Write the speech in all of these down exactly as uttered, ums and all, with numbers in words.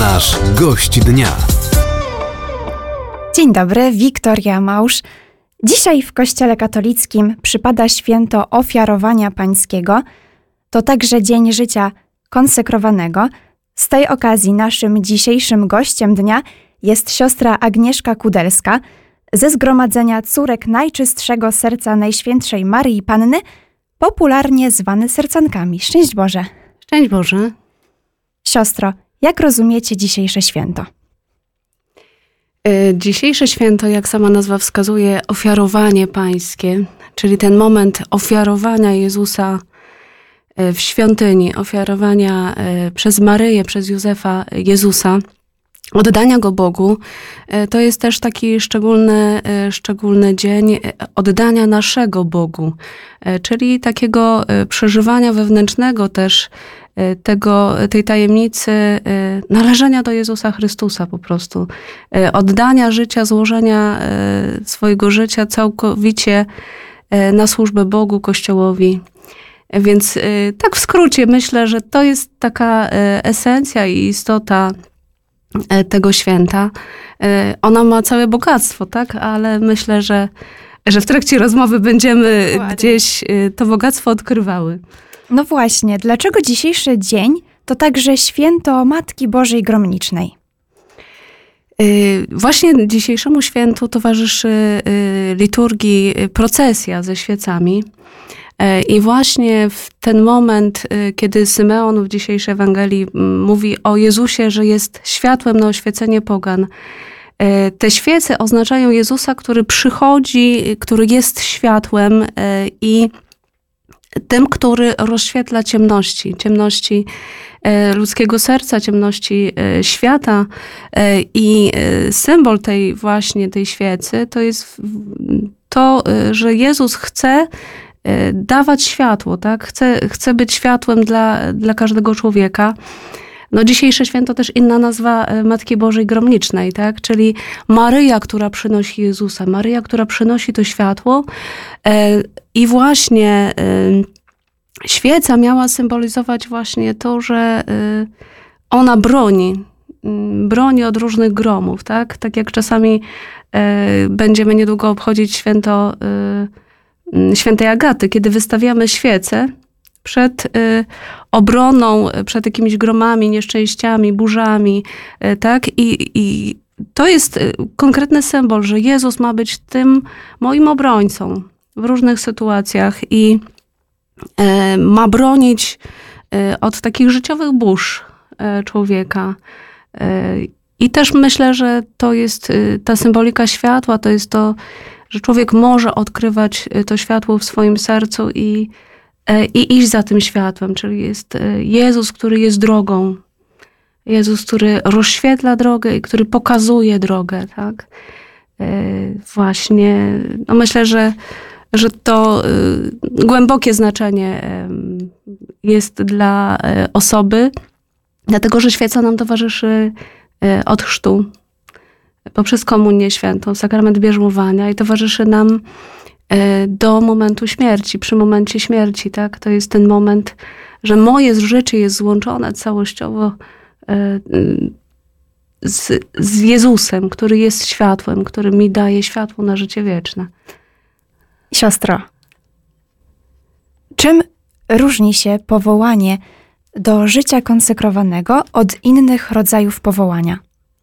Nasz gość dnia. Dzień dobry, Wiktoria Małż. Dzisiaj w Kościele katolickim przypada święto Ofiarowania Pańskiego. To także dzień życia konsekrowanego. Z tej okazji naszym dzisiejszym gościem dnia jest siostra Agnieszka Kudelska ze Zgromadzenia Córek Najczystszego Serca Najświętszej Maryi Panny, popularnie zwane sercankami. Szczęść Boże. Szczęść Boże. Siostro, jak rozumiecie dzisiejsze święto? Dzisiejsze święto, jak sama nazwa wskazuje, ofiarowanie pańskie, czyli ten moment ofiarowania Jezusa w świątyni, ofiarowania przez Maryję, przez Józefa Jezusa, oddania Go Bogu. To jest też taki szczególny, szczególny dzień oddania naszego Bogu, czyli takiego przeżywania wewnętrznego też tego, tej tajemnicy należenia do Jezusa Chrystusa po prostu. Oddania życia, złożenia swojego życia całkowicie na służbę Bogu, Kościołowi. Więc tak w skrócie myślę, że to jest taka esencja i istota tego święta. Ona ma całe bogactwo, tak? Ale myślę, że, że w trakcie rozmowy będziemy Ładnie. gdzieś to bogactwo odkrywały. No właśnie, dlaczego dzisiejszy dzień to także święto Matki Bożej Gromnicznej? Właśnie dzisiejszemu świętu towarzyszy liturgii procesja ze świecami. I właśnie w ten moment, kiedy Symeon w dzisiejszej Ewangelii mówi o Jezusie, że jest światłem na oświecenie pogan, te świece oznaczają Jezusa, który przychodzi, który jest światłem i tym, który rozświetla ciemności, ciemności ludzkiego serca, ciemności świata. I symbol tej właśnie tej świecy to jest to, że Jezus chce dawać światło, tak? Chce, chce być światłem dla, dla każdego człowieka. No dzisiejsze święto też inna nazwa Matki Bożej Gromnicznej, tak? Czyli Maryja, która przynosi Jezusa, Maryja, która przynosi to światło. I właśnie świeca miała symbolizować właśnie to, że ona broni, broni od różnych gromów, tak? Tak jak czasami będziemy niedługo obchodzić święto Świętej Agaty, kiedy wystawiamy świece przed y, obroną, przed jakimiś gromami, nieszczęściami, burzami, y, tak? I, I to jest y, konkretny symbol, że Jezus ma być tym moim obrońcą w różnych sytuacjach i y, ma bronić y, od takich życiowych burz y, człowieka. Y, I też myślę, że to jest y, ta symbolika światła, to jest to, że człowiek może odkrywać to światło w swoim sercu i, i iść za tym światłem. Czyli jest Jezus, który jest drogą. Jezus, który rozświetla drogę i który pokazuje drogę. Tak? Właśnie, no myślę, że, że to głębokie znaczenie jest dla osoby, dlatego że świeca nam towarzyszy od chrztu, poprzez komunię świętą, sakrament bierzmowania i towarzyszy nam do momentu śmierci, przy momencie śmierci, tak? To jest ten moment, że moje życie jest złączone całościowo z, z Jezusem, który jest światłem, który mi daje światło na życie wieczne. Siostro, czym różni się powołanie do życia konsekrowanego od innych rodzajów powołania?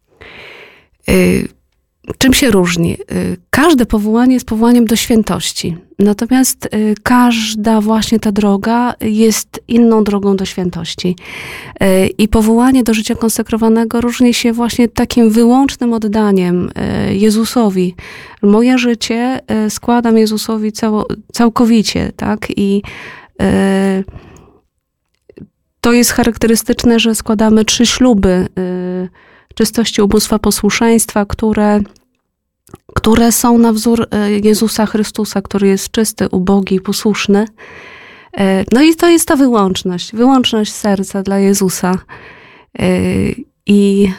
Czym się różni? Każde powołanie jest powołaniem do świętości. Natomiast każda właśnie ta droga jest inną drogą do świętości. I powołanie do życia konsekrowanego różni się właśnie takim wyłącznym oddaniem Jezusowi. Moje życie składam Jezusowi cało, całkowicie, tak? I to jest charakterystyczne, że składamy trzy śluby czystości, ubóstwa, posłuszeństwa, które, które są na wzór Jezusa Chrystusa, który jest czysty, ubogi, posłuszny. No i to jest ta wyłączność, wyłączność serca dla Jezusa. I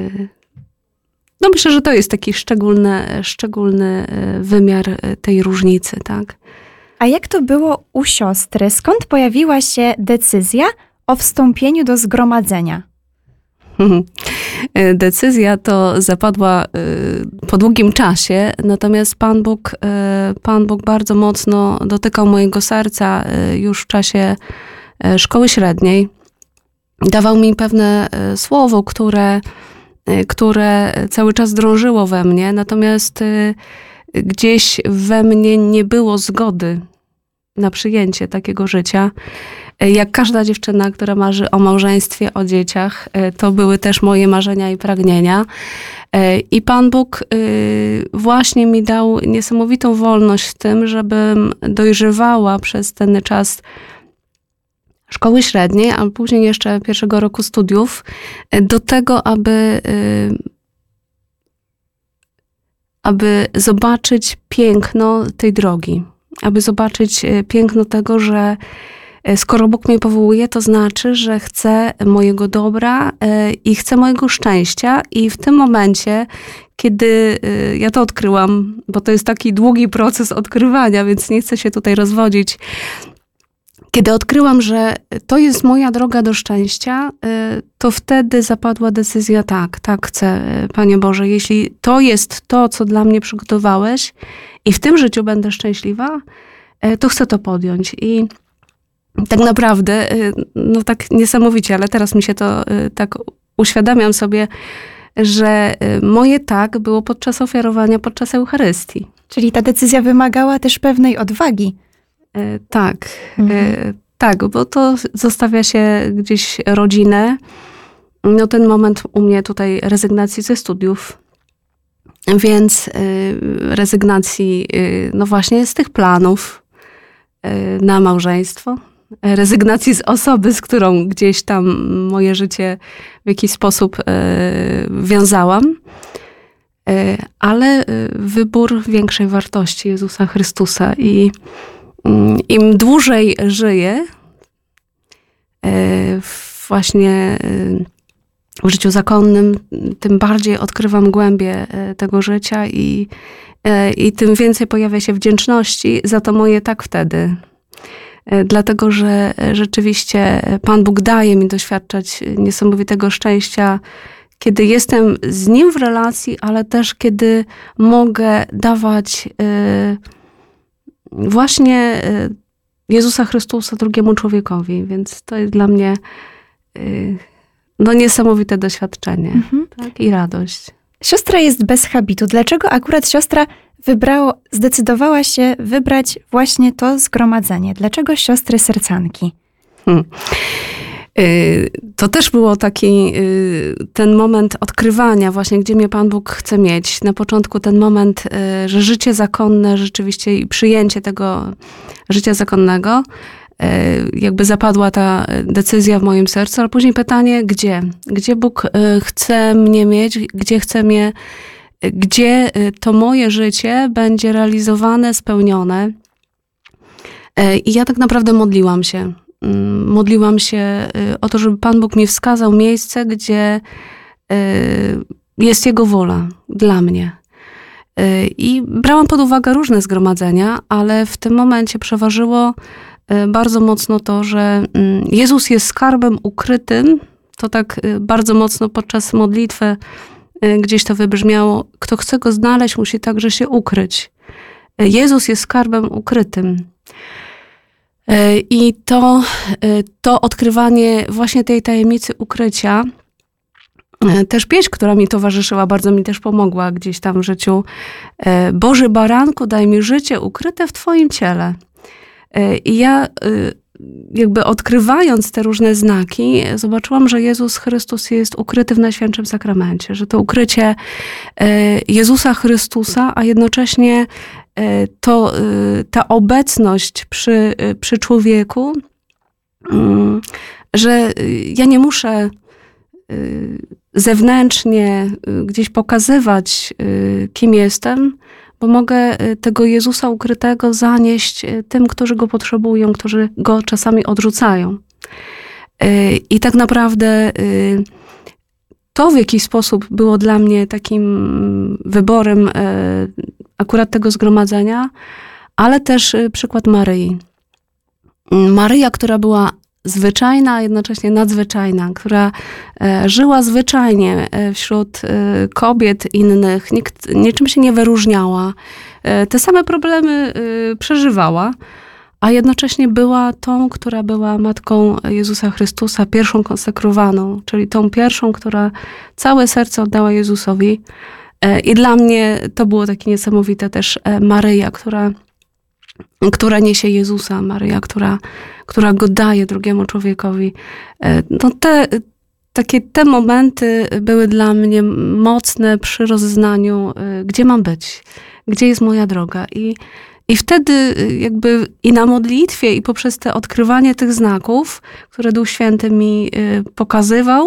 no myślę, że to jest taki szczególny, szczególny wymiar tej różnicy, tak? A jak to było u siostry? Skąd pojawiła się decyzja o wstąpieniu do zgromadzenia? decyzja to zapadła po długim czasie, natomiast Pan Bóg, Pan Bóg bardzo mocno dotykał mojego serca już w czasie szkoły średniej. Dawał mi pewne słowo, które, które cały czas drążyło we mnie, natomiast gdzieś we mnie nie było zgody na przyjęcie takiego życia. Jak każda dziewczyna, która marzy o małżeństwie, o dzieciach, to były też moje marzenia i pragnienia. I Pan Bóg właśnie mi dał niesamowitą wolność w tym, żebym dojrzewała przez ten czas szkoły średniej, a później jeszcze pierwszego roku studiów, do tego, aby, aby zobaczyć piękno tej drogi. Aby zobaczyć piękno tego, że skoro Bóg mnie powołuje, to znaczy, że chce mojego dobra i chce mojego szczęścia. I w tym momencie, kiedy ja to odkryłam, bo to jest taki długi proces odkrywania, więc nie chcę się tutaj rozwodzić. Kiedy odkryłam, że to jest moja droga do szczęścia, to wtedy zapadła decyzja, tak, tak chcę, Panie Boże, jeśli to jest to, co dla mnie przygotowałeś i w tym życiu będę szczęśliwa, to chcę to podjąć. I tak naprawdę, no tak niesamowicie, ale teraz mi się to tak uświadamiam sobie, że moje tak było podczas ofiarowania, podczas Eucharystii. Czyli ta decyzja wymagała też pewnej odwagi. E, tak, mhm. e, tak, bo to zostawia się gdzieś rodzinę. No ten moment u mnie tutaj rezygnacji ze studiów, więc y, rezygnacji y, no właśnie z tych planów y, na małżeństwo, rezygnacji z osoby, z którą gdzieś tam moje życie w jakiś sposób y, wiązałam, y, ale y, wybór większej wartości Jezusa Chrystusa i y, im dłużej żyję y, właśnie y, w życiu zakonnym, tym bardziej odkrywam głębię tego życia i, i tym więcej pojawia się wdzięczności za to moje tak wtedy. Dlatego, że rzeczywiście Pan Bóg daje mi doświadczać niesamowitego szczęścia, kiedy jestem z Nim w relacji, ale też kiedy mogę dawać właśnie Jezusa Chrystusa drugiemu człowiekowi. Więc to jest dla mnie no niesamowite doświadczenie, mhm. tak? I radość. Siostra jest bez habitu. Dlaczego akurat siostra wybrało, zdecydowała się wybrać właśnie to zgromadzenie? Dlaczego siostry sercanki? Hmm. To też było taki ten moment odkrywania właśnie, gdzie mnie Pan Bóg chce mieć. Na początku ten moment, że życie zakonne rzeczywiście i przyjęcie tego życia zakonnego, jakby zapadła ta decyzja w moim sercu, ale później pytanie, gdzie? Gdzie Bóg chce mnie mieć? Gdzie chce mnie, gdzie to moje życie będzie realizowane, spełnione? I ja tak naprawdę modliłam się. Modliłam się o to, żeby Pan Bóg mi wskazał miejsce, gdzie jest Jego wola dla mnie. I brałam pod uwagę różne zgromadzenia, ale w tym momencie przeważyło bardzo mocno to, że Jezus jest skarbem ukrytym. To tak bardzo mocno podczas modlitwy gdzieś to wybrzmiało. Kto chce Go znaleźć, musi także się ukryć. Jezus jest skarbem ukrytym. I to, to odkrywanie właśnie tej tajemnicy ukrycia, też pieśń, która mi towarzyszyła, bardzo mi też pomogła gdzieś tam w życiu. Boży baranku, daj mi życie ukryte w Twoim ciele. I ja jakby odkrywając te różne znaki, zobaczyłam, że Jezus Chrystus jest ukryty w Najświętszym Sakramencie, że to ukrycie Jezusa Chrystusa, a jednocześnie to ta obecność przy, przy człowieku, że ja nie muszę zewnętrznie gdzieś pokazywać, kim jestem, bo mogę tego Jezusa ukrytego zanieść tym, którzy Go potrzebują, którzy Go czasami odrzucają. I tak naprawdę to w jakiś sposób było dla mnie takim wyborem akurat tego zgromadzenia, ale też przykład Maryi. Maryja, która była zwyczajna, a jednocześnie nadzwyczajna, która żyła zwyczajnie wśród kobiet innych, nikt, niczym się nie wyróżniała. Te same problemy przeżywała, a jednocześnie była tą, która była matką Jezusa Chrystusa, pierwszą konsekrowaną, czyli tą pierwszą, która całe serce oddała Jezusowi. I dla mnie to było takie niesamowite też Maryja, która, która niesie Jezusa, Maryja, która, która go daje drugiemu człowiekowi. No te, takie te momenty były dla mnie mocne przy rozeznaniu, gdzie mam być, gdzie jest moja droga. I, i wtedy jakby i na modlitwie, i poprzez te odkrywanie tych znaków, które Duch Święty mi pokazywał,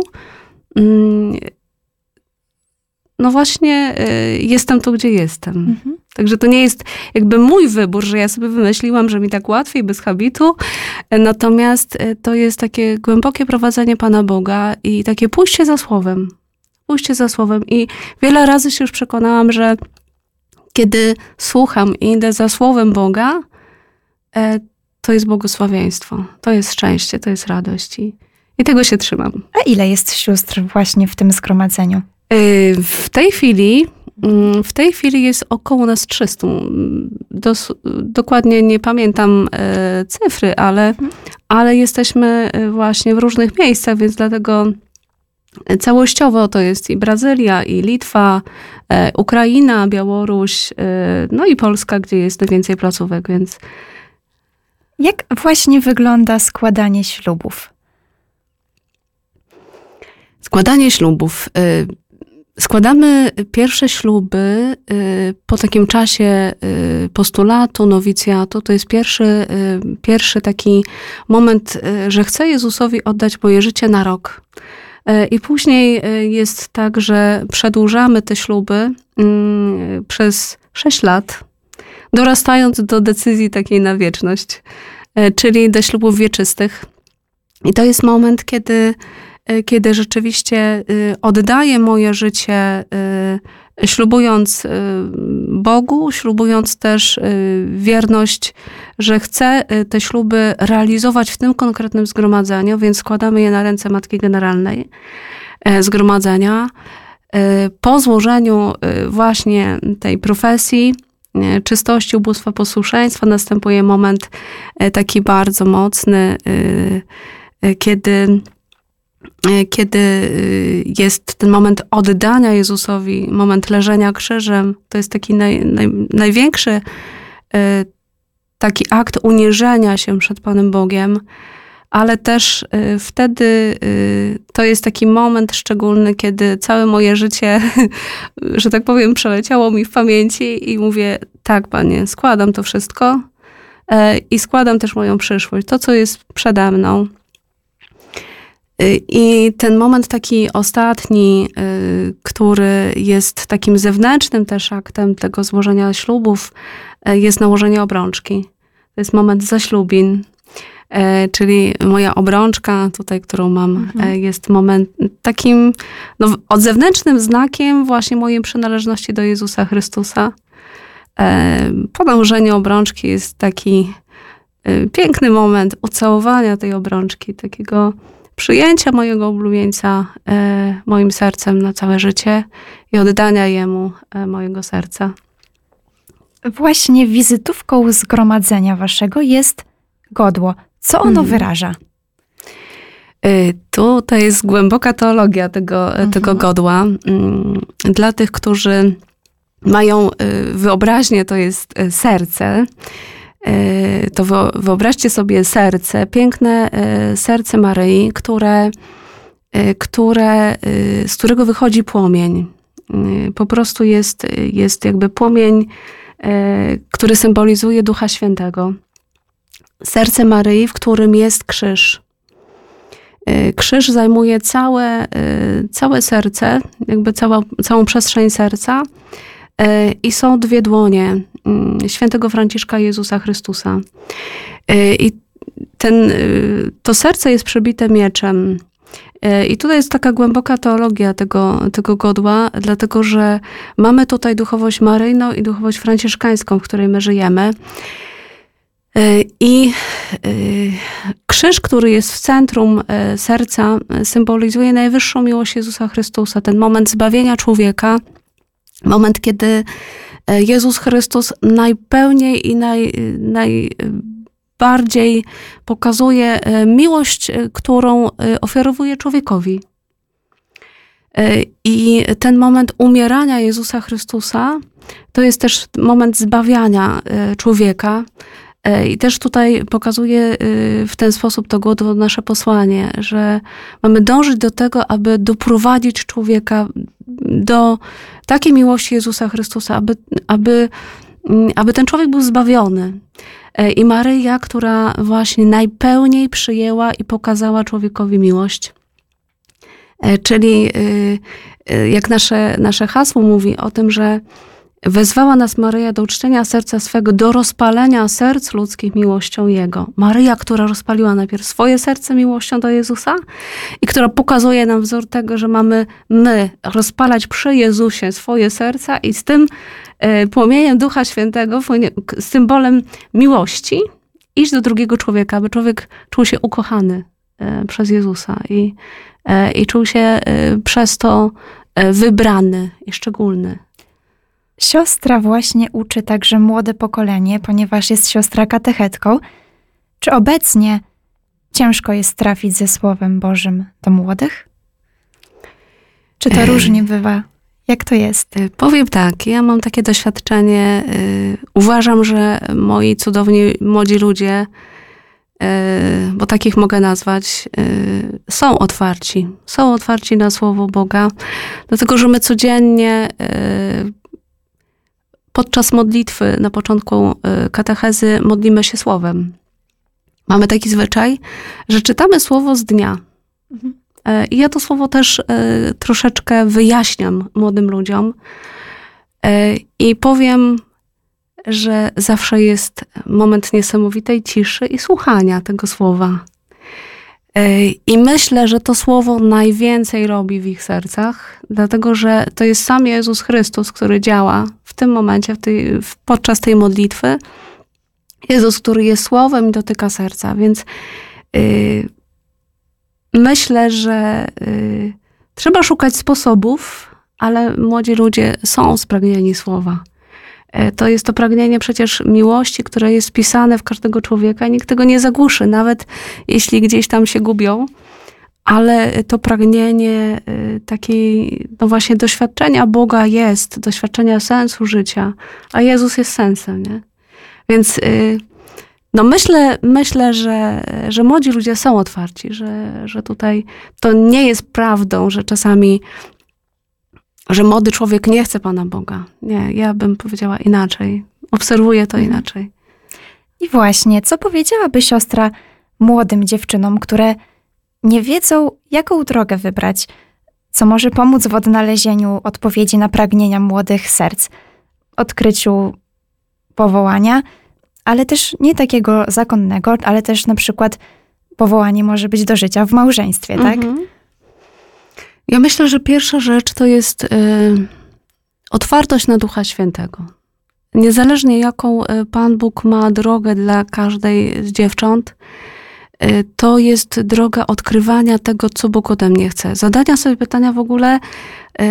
no właśnie jestem tu, gdzie jestem. Mhm. Także to nie jest jakby mój wybór, że ja sobie wymyśliłam, że mi tak łatwiej, bez habitu. Natomiast to jest takie głębokie prowadzenie Pana Boga i takie pójście za Słowem. Pójście za Słowem. I wiele razy się już przekonałam, że kiedy słucham i idę za Słowem Boga, to jest błogosławieństwo, to jest szczęście, to jest radość. I, i tego się trzymam. A ile jest sióstr właśnie w tym zgromadzeniu? W tej chwili, w tej chwili jest około nas trzysta. Dos, dokładnie nie pamiętam e, cyfry, ale, mhm. ale jesteśmy właśnie w różnych miejscach, więc dlatego całościowo to jest i Brazylia, i Litwa, e, Ukraina, Białoruś, e, no i Polska, gdzie jest najwięcej placówek, więc... Jak właśnie wygląda składanie ślubów? Składanie ślubów... E, Składamy pierwsze śluby po takim czasie postulatu, nowicjatu. To jest pierwszy, pierwszy taki moment, że chcę Jezusowi oddać moje życie na rok. I później jest tak, że przedłużamy te śluby przez sześć lat, dorastając do decyzji takiej na wieczność, czyli do ślubów wieczystych. I to jest moment, kiedy kiedy rzeczywiście oddaję moje życie, ślubując Bogu, ślubując też wierność, że chcę te śluby realizować w tym konkretnym zgromadzeniu, więc składamy je na ręce Matki Generalnej Zgromadzenia. Po złożeniu właśnie tej profesji, czystości, ubóstwa, posłuszeństwa następuje moment taki bardzo mocny, kiedy Kiedy jest ten moment oddania Jezusowi, moment leżenia krzyżem, to jest taki naj, naj, największy taki akt uniżenia się przed Panem Bogiem, ale też wtedy to jest taki moment szczególny, kiedy całe moje życie, że tak powiem, przeleciało mi w pamięci i mówię, tak Panie, składam to wszystko i składam też moją przyszłość, to co jest przede mną. I ten moment taki ostatni, który jest takim zewnętrznym też aktem tego złożenia ślubów, jest nałożenie obrączki. To jest moment zaślubin, czyli moja obrączka tutaj, którą mam, mhm. jest moment takim no, odzewnętrznym znakiem właśnie mojej przynależności do Jezusa Chrystusa. Po nałożeniu obrączki jest taki piękny moment ucałowania tej obrączki, takiego przyjęcia mojego oblubieńca e, moim sercem na całe życie i oddania Jemu e, mojego serca. Właśnie wizytówką zgromadzenia waszego jest godło. Co ono hmm. wyraża? Y, tutaj jest głęboka teologia tego, mhm. tego godła. Y, dla tych, którzy mają y, wyobraźnię, to jest y, serce. To wyobraźcie sobie serce, piękne serce Maryi, które, które, z którego wychodzi płomień. Po prostu jest, jest jakby płomień, który symbolizuje Ducha Świętego. Serce Maryi, w którym jest krzyż. Krzyż zajmuje całe, całe serce, jakby cała, całą przestrzeń serca. I są dwie dłonie świętego Franciszka Jezusa Chrystusa. I ten, to serce jest przebite mieczem. I tutaj jest taka głęboka teologia tego, tego godła, dlatego że mamy tutaj duchowość maryjną i duchowość franciszkańską, w której my żyjemy. I krzyż, który jest w centrum serca, symbolizuje najwyższą miłość Jezusa Chrystusa. Ten moment zbawienia człowieka, moment, kiedy Jezus Chrystus najpełniej i naj, najbardziej pokazuje miłość, którą ofiarowuje człowiekowi. I ten moment umierania Jezusa Chrystusa to jest też moment zbawiania człowieka. I też tutaj pokazuje w ten sposób to nasze posłanie, że mamy dążyć do tego, aby doprowadzić człowieka do takiej miłości Jezusa Chrystusa, aby, aby, aby ten człowiek był zbawiony. I Maryja, która właśnie najpełniej przyjęła i pokazała człowiekowi miłość. Czyli jak nasze, nasze hasło mówi o tym, że wezwała nas Maryja do uczczenia serca swego, do rozpalenia serc ludzkich miłością Jego. Maryja, która rozpaliła najpierw swoje serce miłością do Jezusa i która pokazuje nam wzór tego, że mamy my rozpalać przy Jezusie swoje serca i z tym y, płomieniem Ducha Świętego, symbolem miłości, iść do drugiego człowieka, aby człowiek czuł się ukochany y, przez Jezusa i, y, i czuł się y, przez to y, wybrany i szczególny. Siostra właśnie uczy także młode pokolenie, ponieważ jest siostra katechetką. Czy obecnie ciężko jest trafić ze Słowem Bożym do młodych? Czy to różnie bywa? Jak to jest? Powiem tak, ja mam takie doświadczenie. Uważam, że moi cudowni młodzi ludzie, bo takich mogę nazwać, są otwarci. Są otwarci na Słowo Boga, dlatego że my codziennie podczas modlitwy na początku katechezy modlimy się Słowem. Mamy taki zwyczaj, że czytamy Słowo z dnia. Mhm. I ja to Słowo też troszeczkę wyjaśniam młodym ludziom. I powiem, że zawsze jest moment niesamowitej ciszy i słuchania tego Słowa. I myślę, że to Słowo najwięcej robi w ich sercach, dlatego że to jest sam Jezus Chrystus, który działa w tym momencie, w tej, podczas tej modlitwy. Jezus, który jest Słowem i dotyka serca, więc yy, myślę, że yy, trzeba szukać sposobów, ale młodzi ludzie są spragnieni Słowa. To jest to pragnienie przecież miłości, które jest wpisane w każdego człowieka i nikt tego nie zagłuszy, nawet jeśli gdzieś tam się gubią, ale to pragnienie takiej, no właśnie doświadczenia Boga jest, doświadczenia sensu życia, a Jezus jest sensem, nie? Więc no myślę, myślę, że, że młodzi ludzie są otwarci, że, że tutaj to nie jest prawdą, że czasami że młody człowiek nie chce Pana Boga. Nie, ja bym powiedziała inaczej. Obserwuję to mhm. inaczej. I właśnie, co powiedziałaby siostra młodym dziewczynom, które nie wiedzą, jaką drogę wybrać, co może pomóc w odnalezieniu odpowiedzi na pragnienia młodych serc, odkryciu powołania, ale też nie takiego zakonnego, ale też na przykład powołanie może być do życia w małżeństwie, tak? Mhm. Ja myślę, że pierwsza rzecz to jest y, otwartość na Ducha Świętego. Niezależnie jaką Pan Bóg ma drogę dla każdej z dziewcząt, y, to jest droga odkrywania tego, co Bóg ode mnie chce. Zadania sobie pytania w ogóle, y,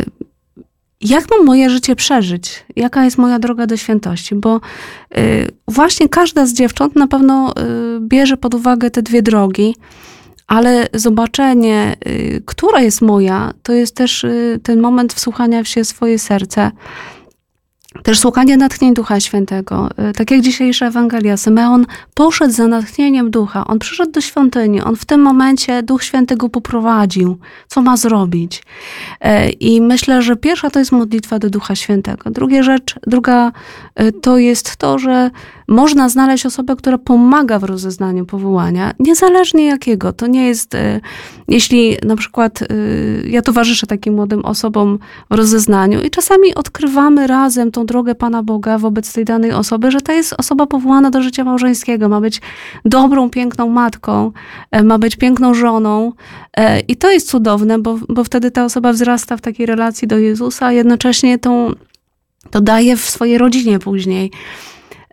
jak mam moje życie przeżyć? Jaka jest moja droga do świętości? Bo y, właśnie każda z dziewcząt na pewno y, bierze pod uwagę te dwie drogi, ale zobaczenie, y, która jest moja, to jest też y, ten moment wsłuchania się w swoje serce. Też słuchanie natchnień Ducha Świętego. Y, tak jak dzisiejsza Ewangelia, Symeon poszedł za natchnieniem Ducha. On przyszedł do świątyni. On w tym momencie, Duch Święty go poprowadził. Co ma zrobić? Y, I myślę, że pierwsza to jest modlitwa do Ducha Świętego. Druga rzecz, druga y, to jest to, że można znaleźć osobę, która pomaga w rozeznaniu powołania, niezależnie jakiego. To nie jest, y, jeśli na przykład y, ja towarzyszę takim młodym osobom w rozeznaniu i czasami odkrywamy razem tą drogę Pana Boga wobec tej danej osoby, że to jest osoba powołana do życia małżeńskiego, ma być dobrą, piękną matką, y, ma być piękną żoną y, i to jest cudowne, bo, bo wtedy ta osoba wzrasta w takiej relacji do Jezusa, a jednocześnie tą, to daje w swojej rodzinie później.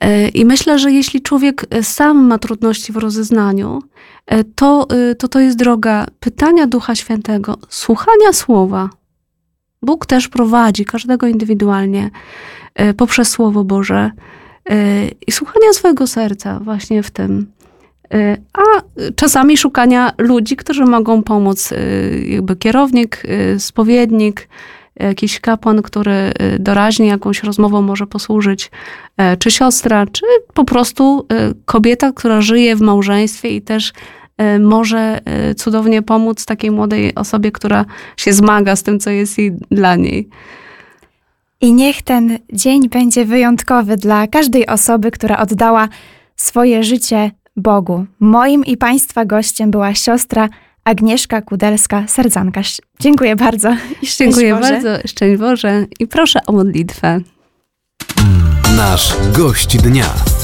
I myślę, że jeśli człowiek sam ma trudności w rozeznaniu, to to, to jest droga pytania Ducha Świętego, słuchania słowa. Bóg też prowadzi każdego indywidualnie poprzez Słowo Boże i słuchania swojego serca właśnie w tym. A czasami szukania ludzi, którzy mogą pomóc, jakby kierownik, spowiednik, jakiś kapłan, który doraźnie jakąś rozmową może posłużyć, czy siostra, czy po prostu kobieta, która żyje w małżeństwie i też może cudownie pomóc takiej młodej osobie, która się zmaga z tym, co jest jej dla niej. I niech ten dzień będzie wyjątkowy dla każdej osoby, która oddała swoje życie Bogu. Moim i Państwa gościem była siostra Agnieszka Kudelska-Serdzańka. Dziękuję bardzo. I szczęść Dziękuję Boże. bardzo. Szczęść Boże. I proszę o modlitwę. Nasz gość dnia.